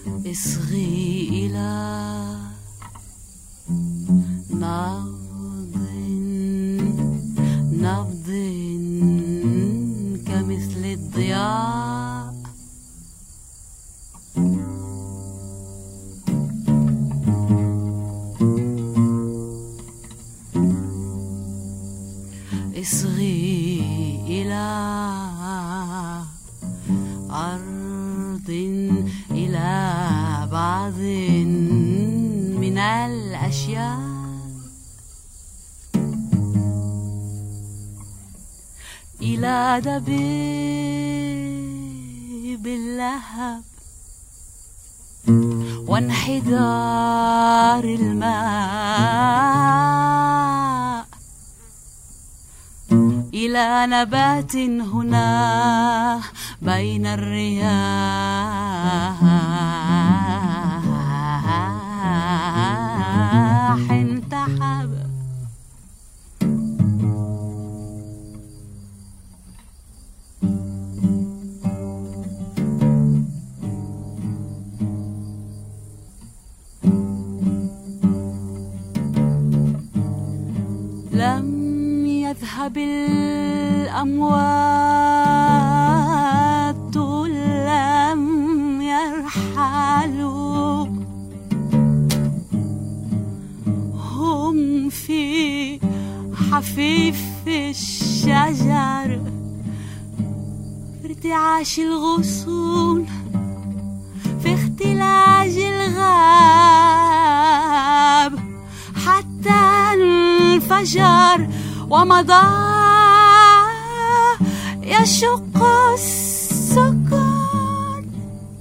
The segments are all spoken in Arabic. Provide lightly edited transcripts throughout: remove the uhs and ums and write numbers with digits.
اصغي إلى نبض كمثل الضياء. اصغي إلى أرض، إلى بعض من الأشياء، إلى دبيب اللهب وانحدار الماء، إلى نبات هنا بين الرياح انتحب. لم يذهب الأموات، لم يرحلوا، هم في حفيف الشجر، في ارتعاش الغصون، في اختلاج الغاب، حتى انفجر ومضى يشق السكان.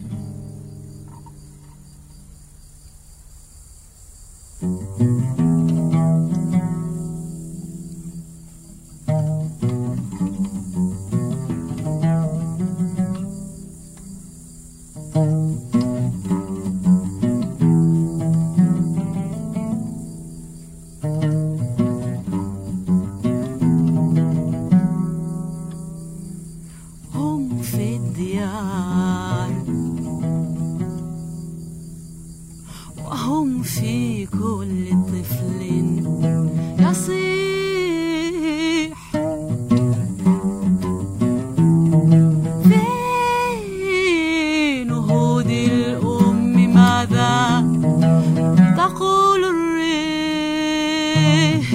وهم في كل طفل يصيح، في نهود الأم ماذا تقول الريح؟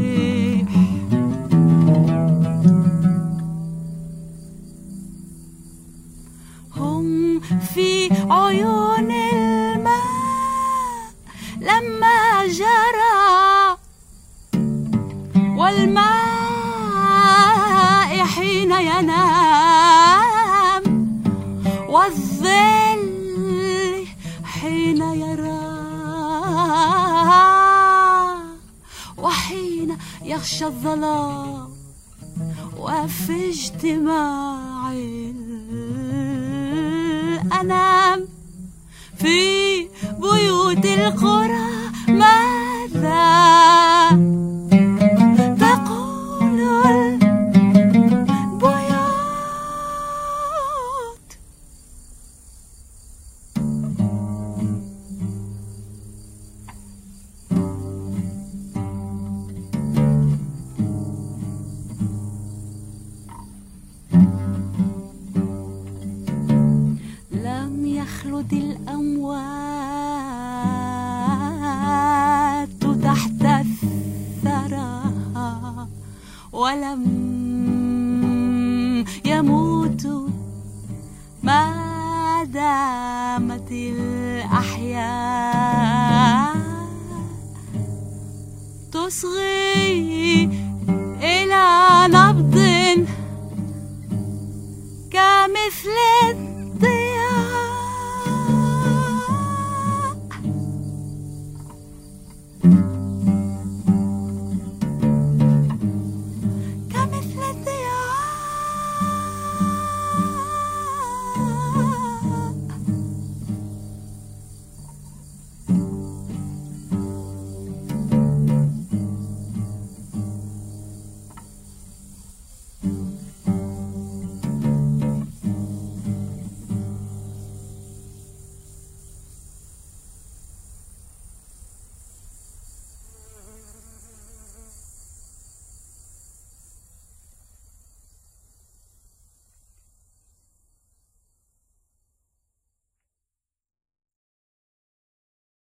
هم في عيون الماء لما جرى، والماء حين ينام، والظل حين يرى، وحين يغشى الظلام، وفي اجتماع الأنام، في بيوت القرى ماذا تقول البيوت؟ لم يخلد الأموات تحت الثرى، ولم يموتوا ما دامت الأحياء تصغي